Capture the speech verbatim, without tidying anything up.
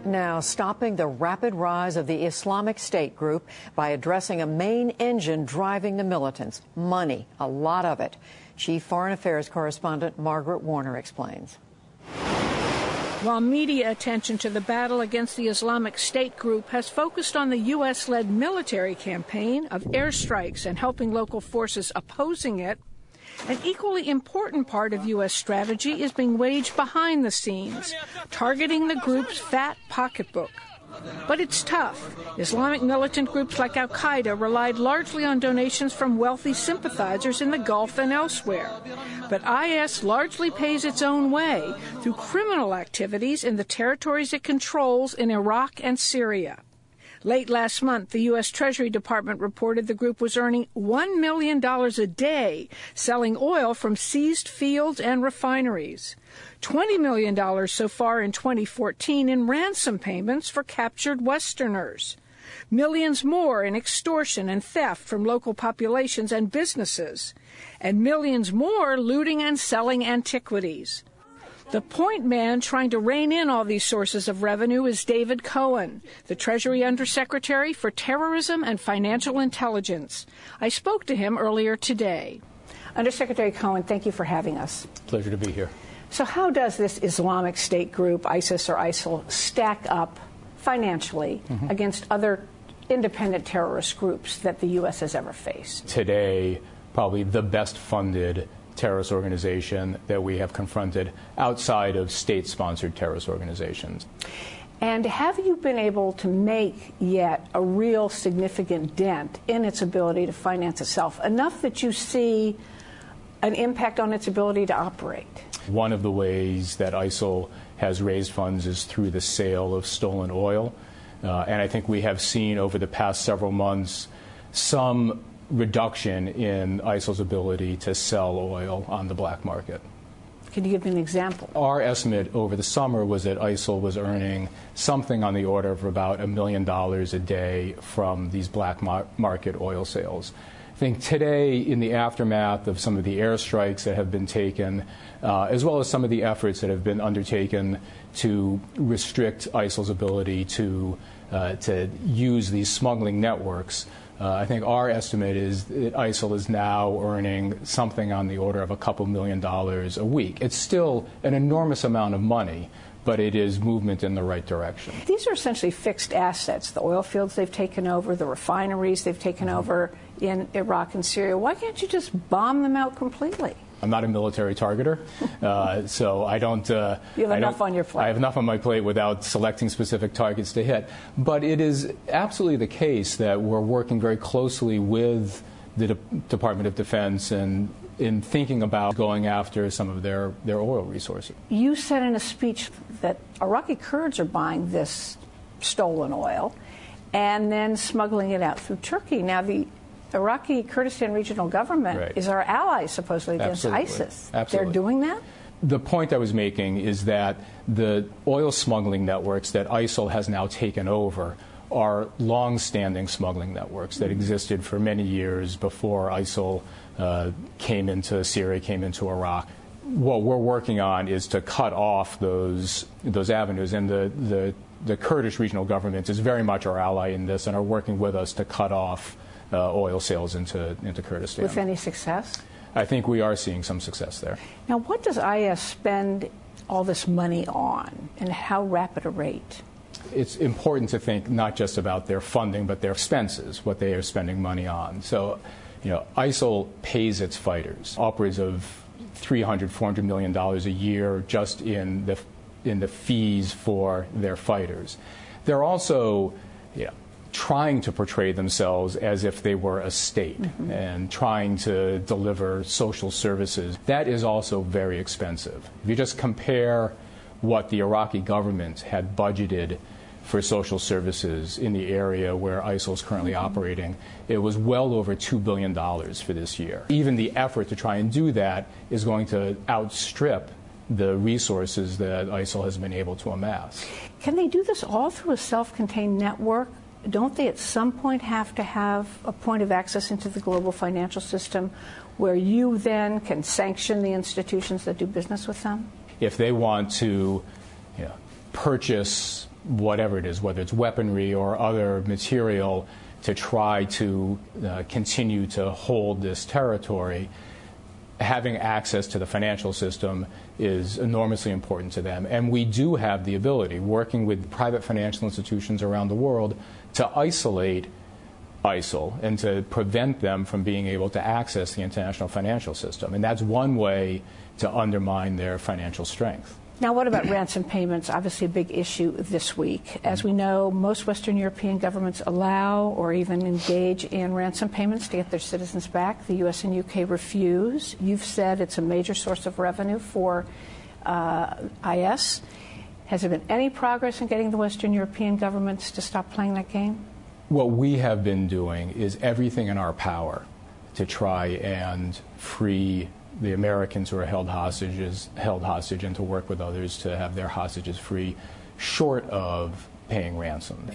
Now, stopping the rapid rise of the Islamic State group by addressing a main engine driving the militants, money, a lot of it. Chief Foreign Affairs correspondent Margaret Warner explains. While media attention to the battle against the Islamic State group has focused on the U S-led military campaign of airstrikes and helping local forces opposing it, an equally important part of U S strategy is being waged behind the scenes, targeting the group's fat pocketbook. But it's tough. Islamic militant groups like al-Qaeda relied largely on donations from wealthy sympathizers in the Gulf and elsewhere. But I S largely pays its own way through criminal activities in the territories it controls in Iraq and Syria. Late last month, the U S Treasury Department reported the group was earning one million dollars a day selling oil from seized fields and refineries. twenty million dollars so far in twenty fourteen in ransom payments for captured Westerners. Millions more in extortion and theft from local populations and businesses. And millions more looting and selling antiquities. The point man trying to rein in all these sources of revenue is David Cohen, the Treasury Undersecretary for Terrorism and Financial Intelligence. I spoke to him earlier today. Undersecretary Cohen, thank you for having us. Pleasure to be here. So how does this Islamic State group, ISIS or ISIL, stack up financially mm-hmm. against other independent terrorist groups that the U S has ever faced? Today, probably the best funded terrorist organization that we have confronted outside of state-sponsored terrorist organizations. And have you been able to make yet a real significant dent in its ability to finance itself, enough that you see an impact on its ability to operate? One of the ways that ISIL has raised funds is through the sale of stolen oil. Uh, and I think we have seen over the past several months some reduction in ISIL's ability to sell oil on the black market. Can you give me an example? Our estimate over the summer was that ISIL was earning something on the order of about a million dollars a day from these black mar- market oil sales. I think today, in the aftermath of some of the airstrikes that have been taken, uh, as well as some of the efforts that have been undertaken to restrict ISIL's ability to uh, to use these smuggling networks, Uh, I think our estimate is that ISIL is now earning something on the order of a couple million dollars a week. It's still an enormous amount of money, but it is movement in the right direction. These are essentially fixed assets, the oil fields they've taken over, the refineries they've taken mm-hmm. over in Iraq and Syria. Why can't you just bomb them out completely? I'm not a military targeter, uh, so I don't. Uh, you have I enough don't, on your plate. I have enough on my plate without selecting specific targets to hit. But it is absolutely the case that we're working very closely with the De- Department of Defense and in thinking about going after some of their, their oil resources. You said in a speech that Iraqi Kurds are buying this stolen oil and then smuggling it out through Turkey. Now, the Iraqi Kurdistan Regional Government right. is our ally, supposedly, against Absolutely. ISIS. Absolutely. They're doing that? The point I was making is that the oil smuggling networks that ISIL has now taken over are long-standing smuggling networks that existed for many years before ISIL uh, came into Syria, came into Iraq. What we're working on is to cut off those those avenues, and the, the, the Kurdish Regional Government is very much our ally in this and are working with us to cut off Uh, oil sales into, into Kurdistan. With any success? I think we are seeing some success there. Now, what does I S spend all this money on, and how rapid a rate? It's important to think not just about their funding, but their expenses, what they are spending money on. So, you know, ISIL pays its fighters upwards of three hundred, four hundred million dollars a year just in the in the fees for their fighters. They're also, you know, trying to portray themselves as if they were a state mm-hmm. and trying to deliver social services. That is also very expensive. If you just compare what the Iraqi government had budgeted for social services in the area where ISIL is currently mm-hmm. operating, it was well over two billion dollars for this year. Even the effort to try and do that is going to outstrip the resources that ISIL has been able to amass. Can they do this all through a self-contained network? Don't they at some point have to have a point of access into the global financial system where you then can sanction the institutions that do business with them? If they want to, you know, purchase whatever it is, whether it's weaponry or other material, to try to uh, continue to hold this territory. Having access to the financial system is enormously important to them. And we do have the ability, working with private financial institutions around the world, to isolate ISIL and to prevent them from being able to access the international financial system. And that's one way to undermine their financial strength. Now, what about ransom payments? Obviously a big issue this week. As we know, most Western European governments allow or even engage in ransom payments to get their citizens back. The U S and U K refuse. You've said it's a major source of revenue for uh, I S. Has there been any progress in getting the Western European governments to stop playing that game? What we have been doing is everything in our power to try and free the Americans who are held hostages, held hostage, and to work with others to have their hostages free, short of paying ransom.